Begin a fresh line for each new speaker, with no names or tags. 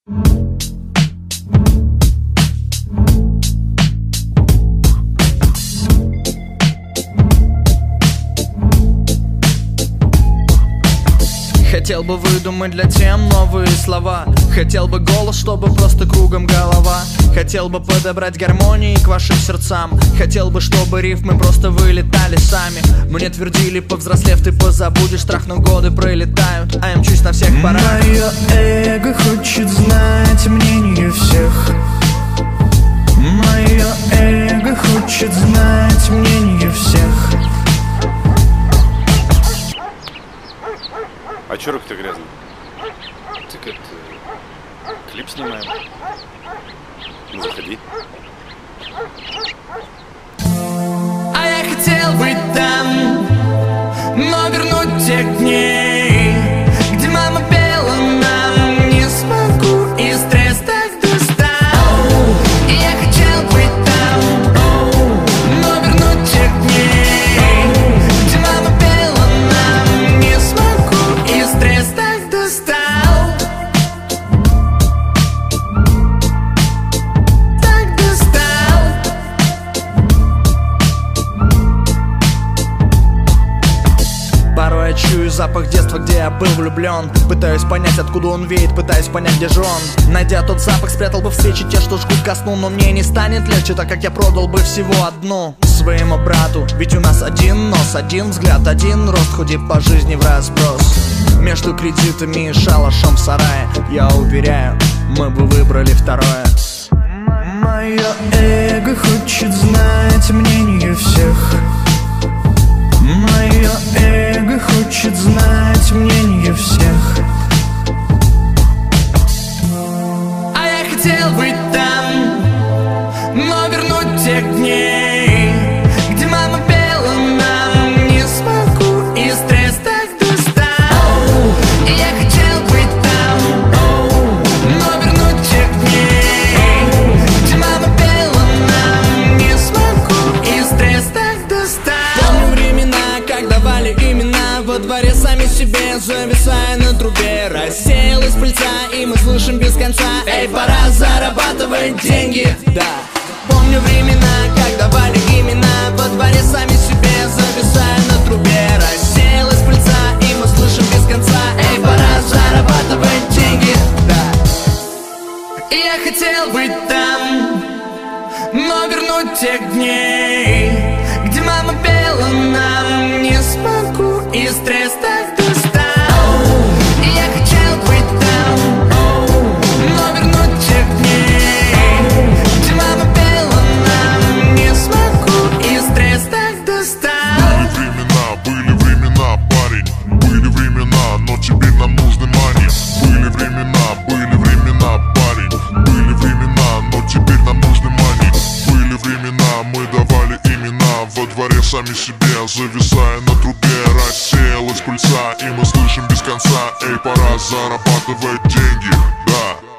Хотел бы выдумать для тем новые слова. Хотел бы голос, чтобы просто кругом голова. Хотел бы подобрать гармонии к вашим сердцам. Хотел бы, чтобы рифмы просто вылетали сами. Мне твердили, повзрослев, ты позабудешь страх, но годы пролетают, а я мчусь на всех парах.
Мое эго хочет знать мнение всех. Мое эго хочет знать мнение всех.
А чё руки-то грязные? Так это... клип снимаем. Ну, заходи.
А я хотел быть там, но вернуть тех дней, где мама пела нам, не смогу, и стресс так достал. И я хотел быть там, но вернуть тех дней, где мама пела нам, не смогу, и стресс так достал. Так достал.
Порой я чую запах детства, где я был влюблен. Пытаюсь понять, откуда он веет, пытаюсь понять, где же он. Найдя тот запах, спрятал бы встречи те, что жгут ко сну. Но мне не станет легче, так как я продал бы всего одну своему брату. Ведь у нас один нос, один взгляд, один рост, хоть и по жизни в разброс. Между кредитами и шалашом в сарае, я уверяю, мы бы выбрали второе.
Мое эго хочет знать мнение всех. Мое эго хочет знать мнение всех. А я хотел быть там, но вернуть тех дней, где мама пела нам, не смогу, и стресс так достал. И я хотел быть там, но вернуть тех дней, где мама пела нам, не смогу, и стресс так достал. Помню времена, как давали имена во дворе сами себе, зависая на трубе. Рассеялась пыльца, и мы слышим без конца: эй, пора зарабатывать деньги. Да. Помню времена, как давали имена во дворе сами себе, зависая на трубе. Рассеялась пыльца, и мы слышим без конца: эй, пора зарабатывать деньги. Да. И я хотел быть там, но вернуть тех дней, где мама пела нам, не смогу, и стресс так достал. И я хотел быть там, но вернуть тех дней, где мама пела нам, не смогу, и стресс так достал.
Были времена, парень, были времена, но теперь нам нужны мани. Были времена, парень, были времена, но теперь нам нужны мани. Были времена, мы давали имена во дворе сами себе, зависая на трубе. Рассеялась пыльца, и мы слышим без конца: эй, пора зарабатывать деньги. Да.